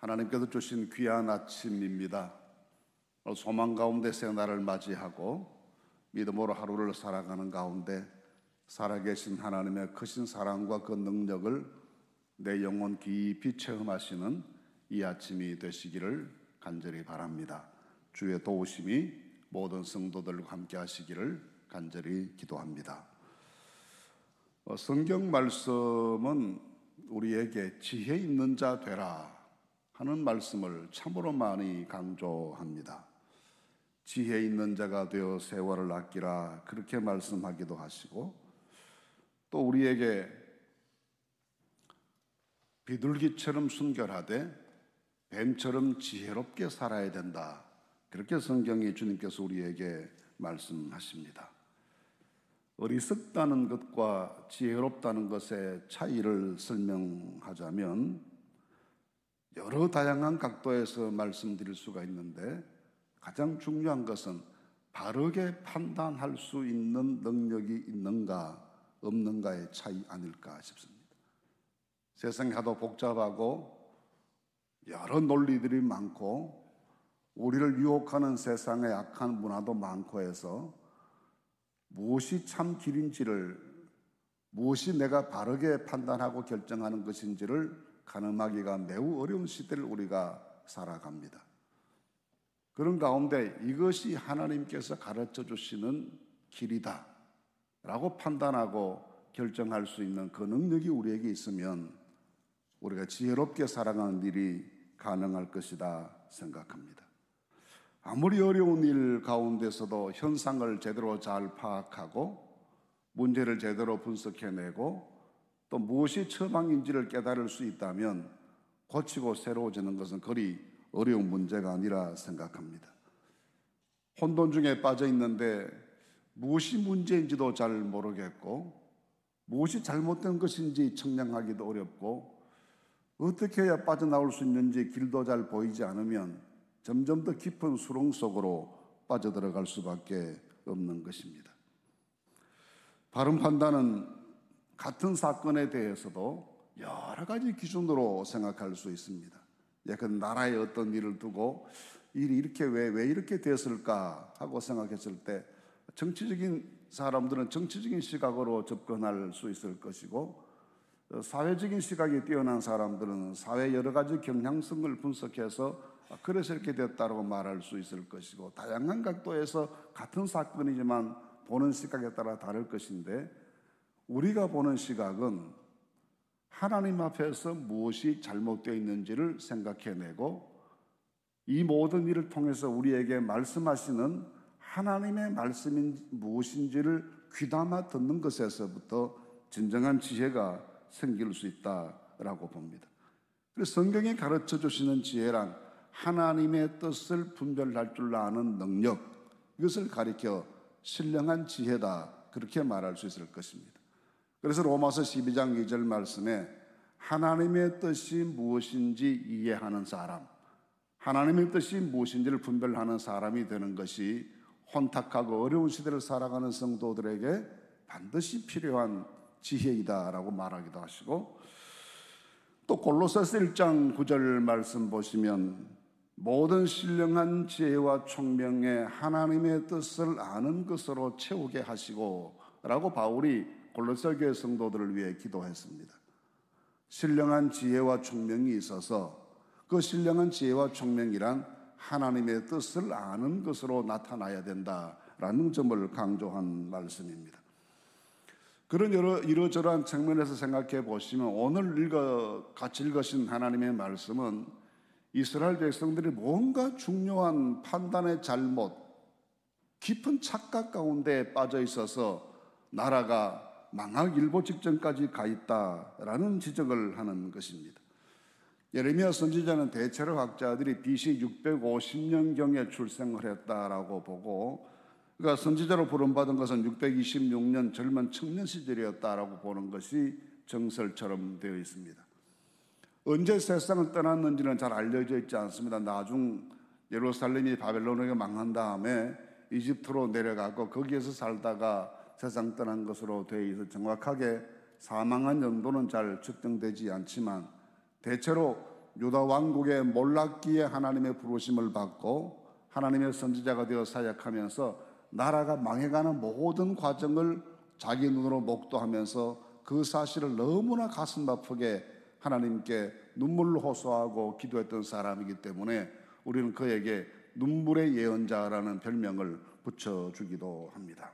하나님께서 주신 귀한 아침입니다. 소망 가운데 새날을 맞이하고 믿음으로 하루를 살아가는 가운데 살아계신 하나님의 크신 사랑과 그 능력을 내 영혼 깊이 체험하시는 이 아침이 되시기를 간절히 바랍니다. 주의 도우심이 모든 성도들과 함께 하시기를 간절히 기도합니다. 성경 말씀은 우리에게 지혜 있는 자 되라 하는 말씀을 참으로 많이 강조합니다. 지혜 있는 자가 되어 세월을 아끼라 그렇게 말씀하기도 하시고, 또 우리에게 비둘기처럼 순결하되 뱀처럼 지혜롭게 살아야 된다, 그렇게 성경이 주님께서 우리에게 말씀하십니다. 어리석다는 것과 지혜롭다는 것의 차이를 설명하자면 여러 다양한 각도에서 말씀드릴 수가 있는데, 가장 중요한 것은 바르게 판단할 수 있는 능력이 있는가 없는가의 차이 아닐까 싶습니다. 세상이 하도 복잡하고 여러 논리들이 많고 우리를 유혹하는 세상의 악한 문화도 많고 해서 무엇이 참 길인지를, 무엇이 내가 바르게 판단하고 결정하는 것인지를 가늠하기가 매우 어려운 시대를 우리가 살아갑니다. 그런 가운데 이것이 하나님께서 가르쳐 주시는 길이다 라고 판단하고 결정할 수 있는 그 능력이 우리에게 있으면 우리가 지혜롭게 살아가는 일이 가능할 것이다 생각합니다. 아무리 어려운 일 가운데서도 현상을 제대로 잘 파악하고 문제를 제대로 분석해내고 또 무엇이 처방인지를 깨달을 수 있다면 고치고 새로워지는 것은 그리 어려운 문제가 아니라 생각합니다. 혼돈 중에 빠져 있는데 무엇이 문제인지도 잘 모르겠고 무엇이 잘못된 것인지 청량하기도 어렵고 어떻게 해야 빠져나올 수 있는지 길도 잘 보이지 않으면 점점 더 깊은 수렁 속으로 빠져들어갈 수밖에 없는 것입니다. 바른 판단은 같은 사건에 대해서도 여러 가지 기준으로 생각할 수 있습니다. 예컨대 나라의 어떤 일을 두고 일이 이렇게 왜 이렇게 됐을까 하고 생각했을 때 정치적인 사람들은 정치적인 시각으로 접근할 수 있을 것이고, 사회적인 시각이 뛰어난 사람들은 사회 여러 가지 경향성을 분석해서 그래서 이렇게 됐다고 말할 수 있을 것이고, 다양한 각도에서 같은 사건이지만 보는 시각에 따라 다를 것인데, 우리가 보는 시각은 하나님 앞에서 무엇이 잘못되어 있는지를 생각해내고 이 모든 일을 통해서 우리에게 말씀하시는 하나님의 말씀이 무엇인지를 귀담아 듣는 것에서부터 진정한 지혜가 생길 수 있다라고 봅니다. 그래서 성경이 가르쳐 주시는 지혜란 하나님의 뜻을 분별할 줄 아는 능력, 이것을 가리켜 신령한 지혜다, 그렇게 말할 수 있을 것입니다. 그래서 로마서 12장 2절 말씀에 하나님의 뜻이 무엇인지 이해하는 사람, 하나님의 뜻이 무엇인지를 분별하는 사람이 되는 것이 혼탁하고 어려운 시대를 살아가는 성도들에게 반드시 필요한 지혜이다라고 말하기도 하시고, 또 골로새서 1장 9절 말씀 보시면 모든 신령한 지혜와 총명에 하나님의 뜻을 아는 것으로 채우게 하시고 라고 바울이 골로새 교회 성도들을 위해 기도했습니다. 신령한 지혜와 총명이 있어서 그 신령한 지혜와 총명이란 하나님의 뜻을 아는 것으로 나타나야 된다라는 점을 강조한 말씀입니다. 그런 이러저러한 측면에서 생각해 보시면 오늘 같이 읽으신 하나님의 말씀은 이스라엘 백성들이 뭔가 중요한 판단의 잘못, 깊은 착각 가운데 빠져 있어서 나라가 망하기일보 직전까지 가 있다라는 지적을 하는 것입니다. 예레미야 선지자는 대체로 학자들이 BC 650년경에 출생을 했다라고 보고, 그러니까 선지자로 부름받은 것은 626년 젊은 청년 시절이었다라고 보는 것이 정설처럼 되어 있습니다. 언제 세상을 떠났는지는 잘 알려져 있지 않습니다. 나중 예루살렘이 바벨론에게 망한 다음에 이집트로 내려가고 거기에서 살다가 세상 떠난 것으로 되어 있어 정확하게 사망한 연도는 잘 측정되지 않지만 대체로 유다 왕국의 몰락기에 하나님의 부르심을 받고 하나님의 선지자가 되어 사역하면서 나라가 망해가는 모든 과정을 자기 눈으로 목도하면서 그 사실을 너무나 가슴 아프게 하나님께 눈물로 호소하고 기도했던 사람이기 때문에 우리는 그에게 눈물의 예언자라는 별명을 붙여주기도 합니다.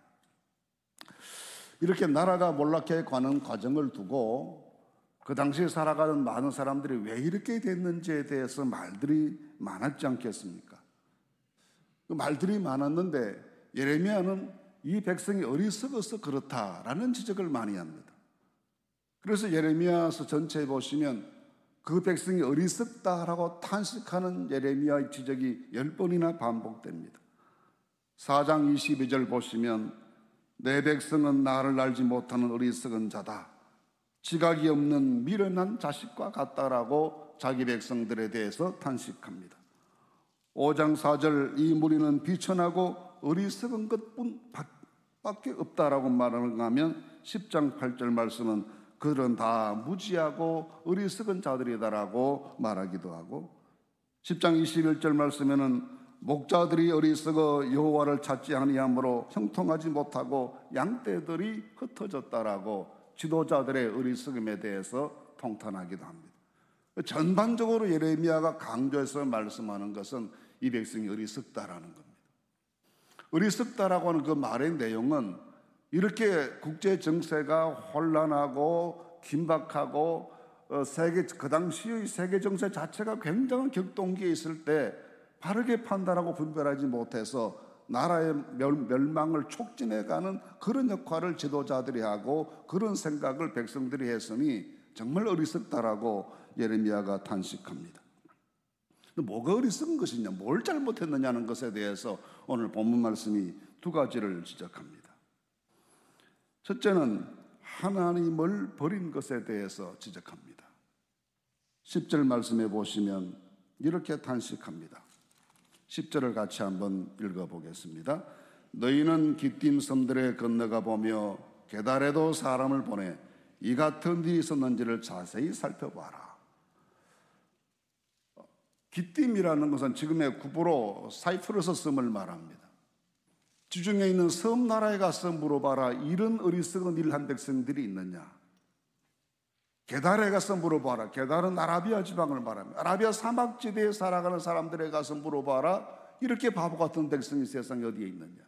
이렇게 나라가 몰락해 가는 과정을 두고 그 당시에 살아가는 많은 사람들이 왜 이렇게 됐는지에 대해서 말들이 많았지 않겠습니까? 그 말들이 많았는데 예레미야는 이 백성이 어리석어서 그렇다라는 지적을 많이 합니다. 그래서 예레미야서 전체에 보시면 그 백성이 어리석다라고 탄식하는 예레미야의 지적이 10번이나 반복됩니다. 4장 22절 보시면 내 백성은 나를 알지 못하는 어리석은 자다. 지각이 없는 미련한 자식과 같다라고 자기 백성들에 대해서 탄식합니다. 5장 4절 이 무리는 비천하고 어리석은 것뿐밖에 없다라고 말하면 10장 8절 말씀은 그들은 다 무지하고 어리석은 자들이다라고 말하기도 하고 10장 21절 말씀에는 목자들이 어리석어 여호와를 찾지 아니하므로 형통하지 못하고 양떼들이 흩어졌다라고 지도자들의 어리석음에 대해서 통탄하기도 합니다. 전반적으로 예레미야가 강조해서 말씀하는 것은 이 백성이 어리석다라는 겁니다. 어리석다라고 하는 그 말의 내용은 이렇게 국제 정세가 혼란하고 긴박하고 그 당시의 세계 정세 자체가 굉장한 격동기에 있을 때 바르게 판단하고 분별하지 못해서 나라의 멸망을 촉진해가는 그런 역할을 지도자들이 하고 그런 생각을 백성들이 했으니 정말 어리석다라고 예레미야가 탄식합니다. 뭐가 어리석은 것이냐, 뭘 잘못했느냐는 것에 대해서 오늘 본문 말씀이 두 가지를 지적합니다. 첫째는 하나님을 버린 것에 대해서 지적합니다. 10절 말씀해 보시면 이렇게 탄식합니다. 10절을 같이 한번 읽어보겠습니다. 너희는 기띔 섬들에 건너가 보며 게달에도 사람을 보내 이 같은 일이 있었는지를 자세히 살펴봐라. 기띔이라는 것은 지금의 구브로 사이프러스 섬을 말합니다. 지중해 있는 섬 나라에 가서 물어봐라. 이런 어리석은 일을 한 백성들이 있느냐. 게달에 가서 물어봐라. 게달은 아라비아 지방을 말합니다. 아라비아 사막지대에 살아가는 사람들에 가서 물어봐라. 이렇게 바보 같은 백성이 세상에 어디에 있느냐.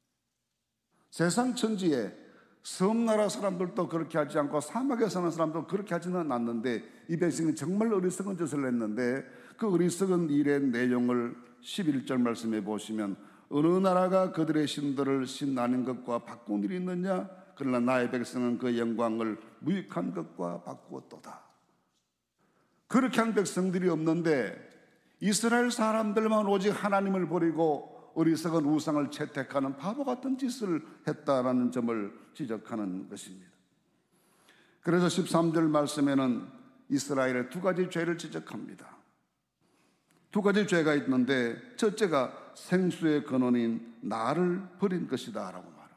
세상 천지에 섬나라 사람들도 그렇게 하지 않고 사막에 사는 사람도 그렇게 하지는 않는데 이 백성이 정말 어리석은 짓을 했는데 그 어리석은 일의 내용을 11절 말씀해 보시면 어느 나라가 그들의 신들을 신 아닌 것과 바꾼 일이 있느냐? 그러나 나의 백성은 그 영광을 무익한 것과 바꾸었도다. 그렇게 한 백성들이 없는데 이스라엘 사람들만 오직 하나님을 버리고 어리석은 우상을 채택하는 바보 같은 짓을 했다라는 점을 지적하는 것입니다. 그래서 13절 말씀에는 이스라엘의 두 가지 죄를 지적합니다. 두 가지 죄가 있는데 첫째가 생수의 근원인 나를 버린 것이다 라고 말합니다.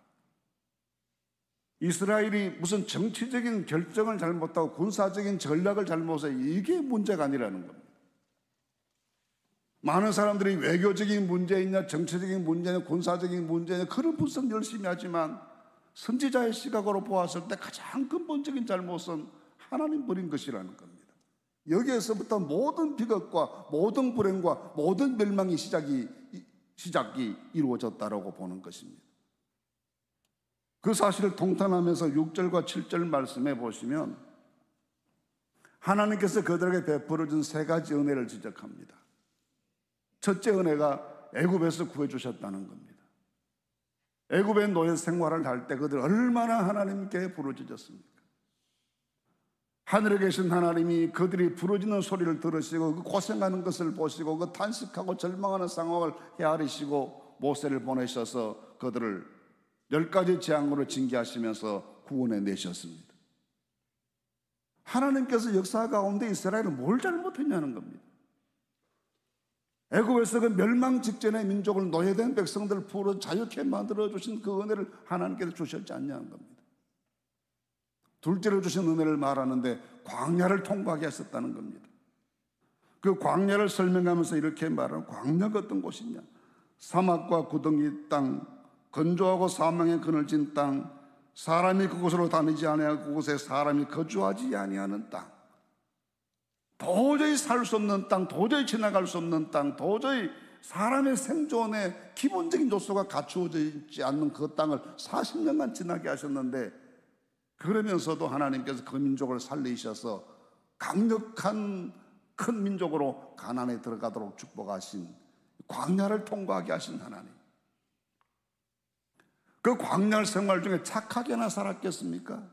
이스라엘이 무슨 정치적인 결정을 잘못하고 군사적인 전략을 잘못해서 이게 문제가 아니라는 겁니다. 많은 사람들이 외교적인 문제이냐 정치적인 문제냐 군사적인 문제냐 그런 분석 열심히 하지만 선지자의 시각으로 보았을 때 가장 근본적인 잘못은 하나님 버린 것이라는 겁니다. 여기에서부터 모든 비극과 모든 불행과 모든 멸망이 시작이 이루어졌다라고 보는 것입니다. 그 사실을 통탄하면서 6절과 7절 말씀해 보시면 하나님께서 그들에게 베풀어 준 세 가지 은혜를 지적합니다. 첫째 은혜가 애굽에서 구해주셨다는 겁니다. 애굽의 노예 생활을 할 때 그들 얼마나 하나님께 부르짖었습니까? 하늘에 계신 하나님이 그들이 부르짖는 소리를 들으시고 그 고생하는 것을 보시고 그 탄식하고 절망하는 상황을 헤아리시고 모세를 보내셔서 그들을 10가지 재앙으로 징계하시면서 구원해 내셨습니다. 하나님께서 역사 가운데 이스라엘은 뭘 잘못했냐는 겁니다. 애굽에서 그 멸망 직전의 민족을 노예된 백성들을 풀어 자유케 만들어주신 그 은혜를 하나님께서 주셨지 않냐는 겁니다. 둘째로 주신 은혜를 말하는데 광야를 통과하게 했었다는 겁니다. 그 광야를 설명하면서 이렇게 말하는, 광야가 어떤 곳이냐? 사막과 구덩이 땅, 건조하고 사망의 그늘진 땅, 사람이 그곳으로 다니지 아니하고 그곳에 사람이 거주하지 아니하는 땅. 도저히 살 수 없는 땅, 도저히 지나갈 수 없는 땅, 도저히 사람의 생존의 기본적인 요소가 갖추어져 있지 않는 그 땅을 40년간 지나게 하셨는데, 그러면서도 하나님께서 그 민족을 살리셔서 강력한 큰 민족으로 가나안에 들어가도록 축복하신, 광야를 통과하게 하신 하나님. 그 광야 생활 중에 착하게나 살았겠습니까?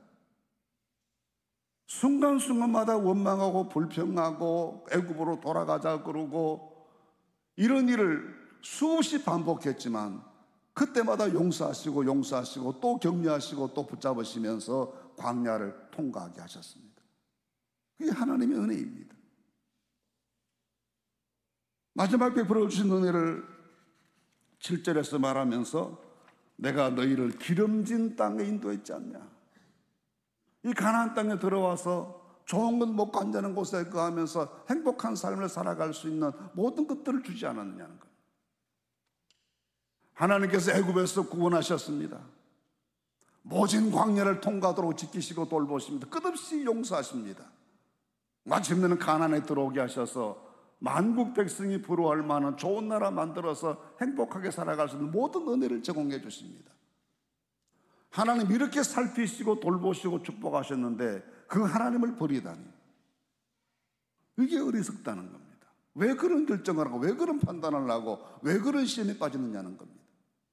순간순간마다 원망하고 불평하고 애굽으로 돌아가자 그러고 이런 일을 수없이 반복했지만, 그때마다 용서하시고 또 격려하시고 또 붙잡으시면서 광야를 통과하게 하셨습니다. 그게 하나님의 은혜입니다. 마지막 베풀어 주신 은혜를 7절에서 말하면서 내가 너희를 기름진 땅에 인도했지 않냐. 이 가나안 땅에 들어와서 좋은 것 먹고 앉는 곳에 거하면서 행복한 삶을 살아갈 수 있는 모든 것들을 주지 않았느냐는 것. 하나님께서 애굽에서 구원하셨습니다. 모진 광야를 통과하도록 지키시고 돌보십니다. 끝없이 용서하십니다. 마침내는 가나안에 들어오게 하셔서 만국 백성이 부러워할 만한 좋은 나라 만들어서 행복하게 살아갈 수 있는 모든 은혜를 제공해 주십니다. 하나님 이렇게 살피시고 돌보시고 축복하셨는데 그 하나님을 버리다니, 이게 어리석다는 겁니다. 왜 그런 결정을 하고 왜 그런 판단을 하고 왜 그런 시험에 빠지느냐는 겁니다.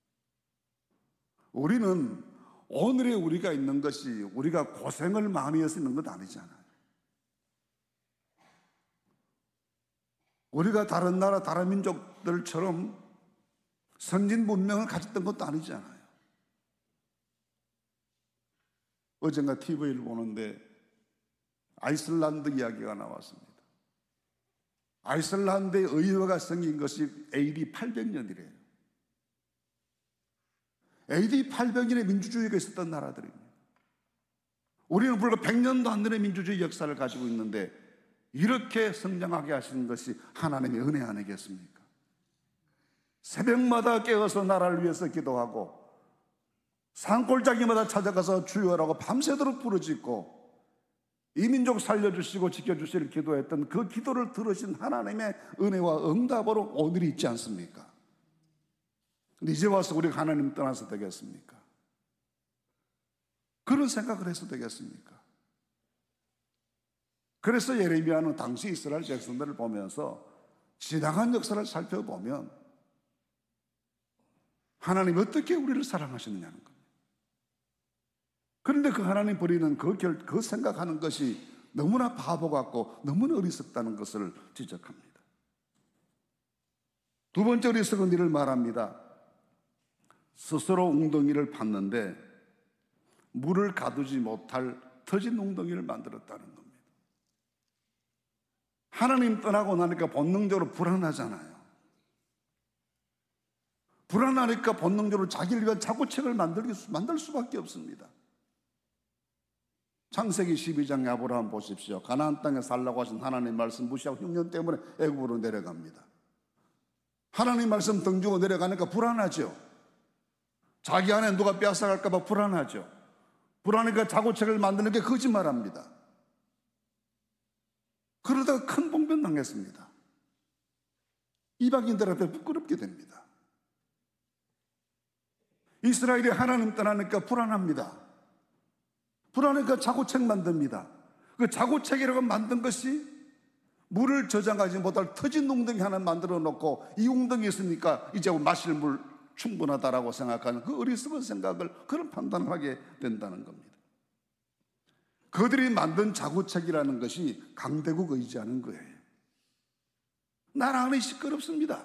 우리는 오늘의 우리가 있는 것이 우리가 고생을 많이 해서 있는 것 아니잖아요. 우리가 다른 나라 다른 민족들처럼 선진 문명을 가졌던 것도 아니잖아요. 어젠가 TV를 보는데 아이슬란드 이야기가 나왔습니다. 아이슬란드의 의회가 생긴 것이 AD 800년이래요. AD 800년에 민주주의가 있었던 나라들입니다. 우리는 불과 100년도 안 되는 민주주의 역사를 가지고 있는데 이렇게 성장하게 하시는 것이 하나님의 은혜 아니겠습니까? 새벽마다 깨어서 나라를 위해서 기도하고 산골짜기마다 찾아가서 주여라고 밤새도록 부르짖고 이 민족 살려주시고 지켜주시를 기도했던 그 기도를 들으신 하나님의 은혜와 응답으로 오늘이 있지 않습니까? 근데 이제 와서 우리가 하나님 떠나서 되겠습니까? 그런 생각을 해서 되겠습니까? 그래서 예레미야는 당시 이스라엘 백성들을 보면서 지나간 역사를 살펴보면 하나님이 어떻게 우리를 사랑하셨느냐는 겁니다. 그런데 그 하나님 버리는 그 생각하는 것이 너무나 바보 같고 너무나 어리석다는 것을 지적합니다. 두 번째 어리석은 일을 말합니다. 스스로 웅덩이를 팠는데 물을 가두지 못할 터진 웅덩이를 만들었다는 겁니다. 하나님 떠나고 나니까 본능적으로 불안하잖아요. 불안하니까 본능적으로 자기를 위한 자구책을 만들 수밖에 없습니다. 창세기 12장 아브라함 보십시오. 가나안 땅에 살라고 하신 하나님 말씀 무시하고 흉년 때문에 애굽으로 내려갑니다. 하나님 말씀 등지고 내려가니까 불안하죠. 자기 안에 누가 빼앗아갈까 봐 불안하죠. 불안하니까 자구책을 만드는 게 거짓말합니다. 그러다가 큰 봉변 당했습니다. 이방인들한테 부끄럽게 됩니다. 이스라엘이 하나님 떠나니까 불안합니다. 불안하니까 자구책 만듭니다. 그 자구책이라고 만든 것이 물을 저장하지 못할 터진 웅덩이 하나 만들어 놓고 이 웅덩이 있으니까 이제 마실 물 충분하다라고 생각하는 그 어리석은 생각을, 그런 판단을 하게 된다는 겁니다. 그들이 만든 자구책이라는 것이 강대국 의지하는 거예요. 나라 안에 시끄럽습니다.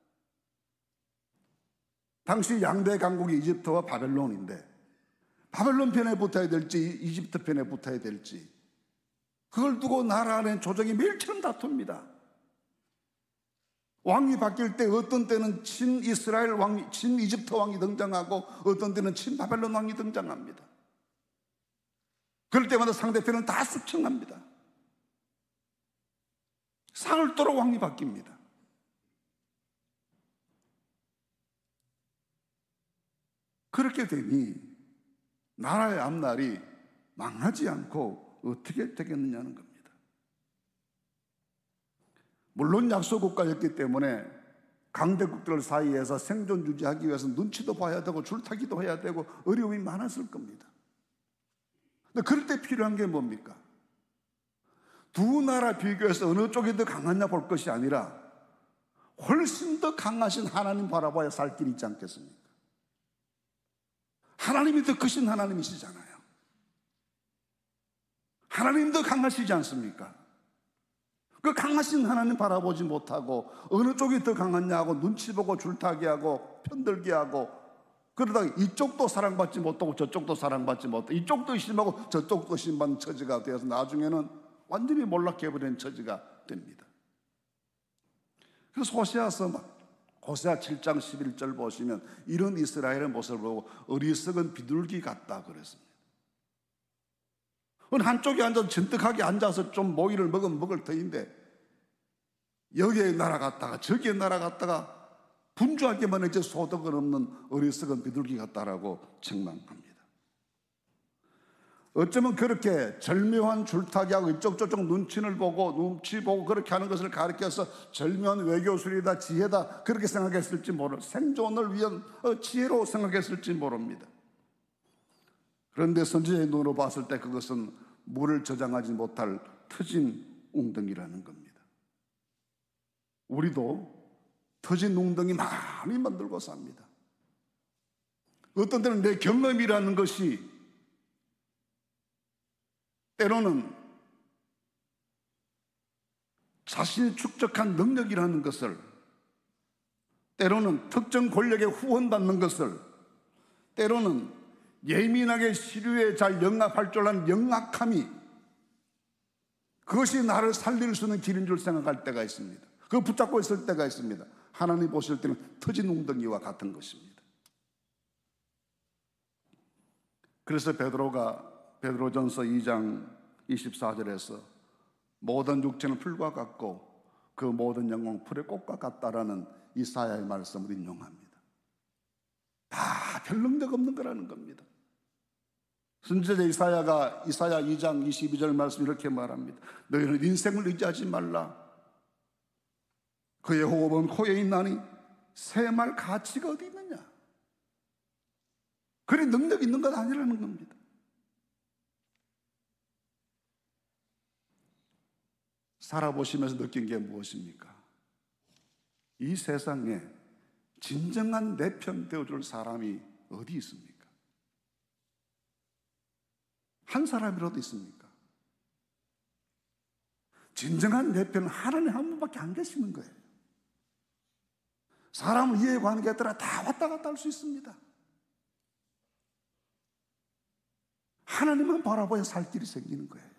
당시 양대 강국이 이집트와 바벨론인데 바벨론 편에 붙어야 될지 이집트 편에 붙어야 될지 그걸 두고 나라 안에 조정이 매일처럼 다툽니다. 왕이 바뀔 때 어떤 때는 친이스라엘 왕이, 친이집트 왕이 등장하고 어떤 때는 친바벨론 왕이 등장합니다. 그럴 때마다 상대편은 다 숙청합니다. 사흘 도록 왕이 바뀝니다. 그렇게 되니 나라의 앞날이 망하지 않고 어떻게 되겠느냐는 겁니다. 물론 약소국가였기 때문에 강대국들 사이에서 생존 유지하기 위해서 눈치도 봐야 되고 줄타기도 해야 되고 어려움이 많았을 겁니다. 근데 그럴 때 필요한 게 뭡니까? 두 나라 비교해서 어느 쪽이 더 강하냐 볼 것이 아니라 훨씬 더 강하신 하나님 바라봐야 살 길이 있지 않겠습니까? 하나님이 더 크신 하나님이시잖아요. 하나님 더 강하시지 않습니까? 그 강하신 하나님 바라보지 못하고 어느 쪽이 더 강하냐고 눈치 보고 줄타기 하고 편들기 하고 그러다가 이쪽도 사랑받지 못하고 저쪽도 사랑받지 못하고 이쪽도 의심하고 저쪽도 의심받는 처지가 되어서 나중에는 완전히 몰락해버리는 처지가 됩니다. 그래서 호세아 7장 11절 보시면 이런 이스라엘의 모습을 보고 어리석은 비둘기 같다 그랬습니다. 한쪽에 앉아서 진득하게 앉아서 좀 모이를 먹으면 먹을 터인데 여기에 날아갔다가 저기에 날아갔다가 분주하게만 이제 소득은 없는 어리석은 비둘기 같다라고 책망합니다. 어쩌면 그렇게 절묘한 줄타기하고 이쪽 저쪽 눈치 보고 그렇게 하는 것을 가르쳐서 절묘한 외교술이다 지혜다 그렇게 생각했을지 생존을 위한 지혜로 생각했을지 모릅니다. 그런데 선지자의 눈으로 봤을 때 그것은 물을 저장하지 못할 터진 웅덩이라는 겁니다. 우리도 터진 웅덩이 많이 만들고 삽니다. 어떤 때는 내 경험이라는 것이 때로는 자신이 축적한 능력이라는 것을, 때로는 특정 권력에 후원받는 것을, 때로는 예민하게 시류에 잘 영합할 줄 아는 영악함이 그것이 나를 살릴 수 있는 길인 줄 생각할 때가 있습니다. 그거 붙잡고 있을 때가 있습니다. 하나님 보실 때는 터진 웅덩이와 같은 것입니다. 그래서 베드로전서 2장 24절에서 모든 육체는 풀과 같고 그 모든 영광 풀의 꽃과 같다라는 이사야의 말씀을 인용합니다. 다 별 능력 없는 거라는 겁니다. 선지자 이사야가 이사야 2장 22절 말씀 이렇게 말합니다. 너희는 인생을 의지하지 말라. 그의 호흡은 코에 있나니 새 말 가치가 어디 있느냐. 그리 능력 있는 건 아니라는 겁니다. 살아보시면서 느낀 게 무엇입니까? 이 세상에 진정한 내 편 되어줄 사람이 어디 있습니까? 한 사람이라도 있습니까? 진정한 내 편은 하나님 한 분밖에 안 계시는 거예요. 사람은 이해관계에 따라 다 왔다 갔다 할 수 있습니다. 하나님만 바라봐야 살 길이 생기는 거예요.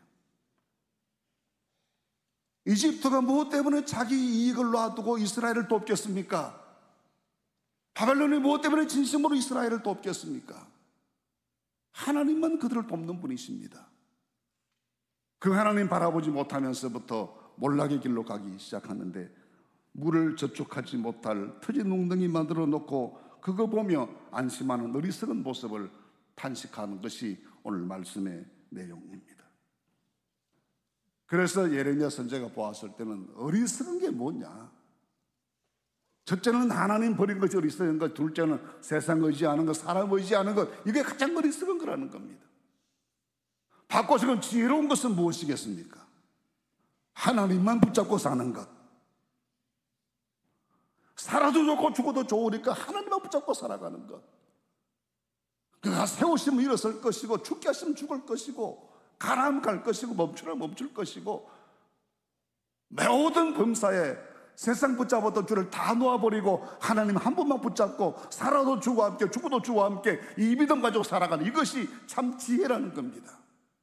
이집트가 무엇 때문에 자기 이익을 놔두고 이스라엘을 돕겠습니까? 바벨론이 무엇 때문에 진심으로 이스라엘을 돕겠습니까? 하나님만 그들을 돕는 분이십니다. 그 하나님 바라보지 못하면서부터 몰락의 길로 가기 시작하는데 물을 저축하지 못할 터진 웅덩이 만들어 놓고 그거 보며 안심하는 어리석은 모습을 탄식하는 것이 오늘 말씀의 내용입니다. 그래서 예레미야 선지자가 보았을 때는 어리석은 게 뭐냐? 첫째는 하나님 버린 것이 어리석은 것, 둘째는 세상 의지하는 것, 사람 의지하는 것, 이게 가장 어리석은 거라는 겁니다. 바꿔서 지혜로운 것은 무엇이겠습니까? 하나님만 붙잡고 사는 것. 살아도 좋고 죽어도 좋으니까 하나님만 붙잡고 살아가는 것. 그가 세우시면 일어설 것이고 죽게 하시면 죽을 것이고 가라면 갈 것이고 멈추라면 멈출 것이고 모든 범사에 세상 붙잡았던 줄을 다 놓아버리고 하나님 한 분만 붙잡고 살아도 주와 함께 죽어도 주와 함께 이 믿음 가지고 살아가는 이것이 참 지혜라는 겁니다.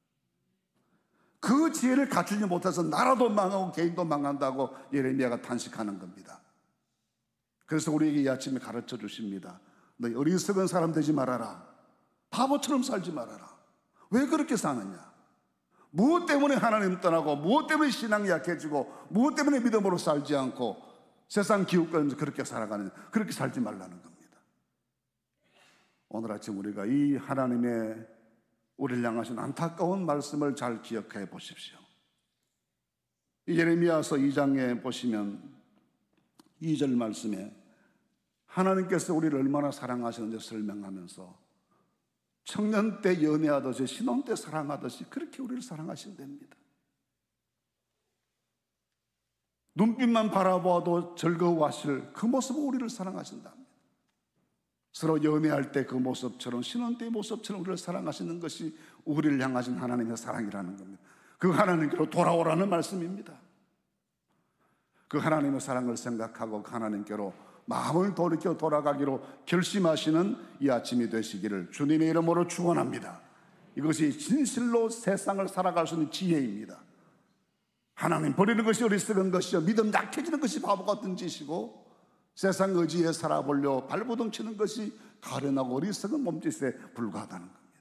그 지혜를 갖추지 못해서 나라도 망하고 개인도 망한다고 예레미야가 탄식하는 겁니다. 그래서 우리에게 이 아침에 가르쳐 주십니다. 너희 어리석은 사람 되지 말아라. 바보처럼 살지 말아라. 왜 그렇게 사느냐? 무엇 때문에 하나님 떠나고, 무엇 때문에 신앙이 약해지고, 무엇 때문에 믿음으로 살지 않고 세상 기웃거리면서 그렇게 살아가는, 그렇게 살지 말라는 겁니다. 오늘 아침 우리가 이 하나님의 우리를 향하신 안타까운 말씀을 잘 기억해 보십시오. 이 예레미야서 2장에 보시면 2절 말씀에 하나님께서 우리를 얼마나 사랑하시는지 설명하면서 청년 때 연애하듯이, 신혼 때 사랑하듯이 그렇게 우리를 사랑하신답니다. 눈빛만 바라보아도 즐거워하실 그 모습으로 우리를 사랑하신답니다. 서로 연애할 때 그 모습처럼, 신혼 때의 모습처럼 우리를 사랑하시는 것이 우리를 향하신 하나님의 사랑이라는 겁니다. 그 하나님께로 돌아오라는 말씀입니다. 그 하나님의 사랑을 생각하고 그 하나님께로 마음을 돌이켜 돌아가기로 결심하시는 이 아침이 되시기를 주님의 이름으로 축원합니다. 이것이 진실로 세상을 살아갈 수 있는 지혜입니다. 하나님 버리는 것이 어리석은 것이요 믿음 약해지는 것이 바보 같은 짓이고, 세상 의지에 살아보려 발버둥치는 것이 가련하고 어리석은 몸짓에 불과하다는 겁니다.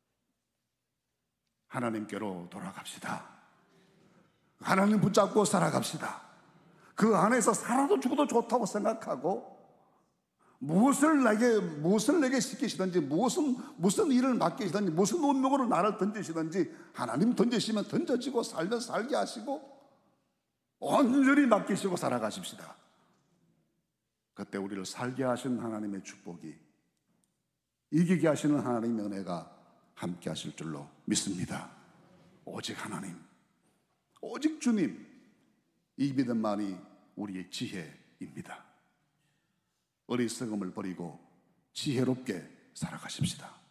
하나님께로 돌아갑시다. 하나님 붙잡고 살아갑시다. 그 안에서 살아도 죽어도 좋다고 생각하고, 무엇을 내게 시키시든지, 무슨 일을 맡기시든지, 무슨 운명으로 나를 던지시든지, 하나님 던지시면 던져지고 살면 살게 하시고 온전히 맡기시고 살아가십시다. 그때 우리를 살게 하신 하나님의 축복이, 이기게 하시는 하나님의 은혜가 함께 하실 줄로 믿습니다. 오직 하나님, 오직 주님, 이 믿음만이 우리의 지혜입니다. 어리석음을 버리고 지혜롭게 살아가십시다.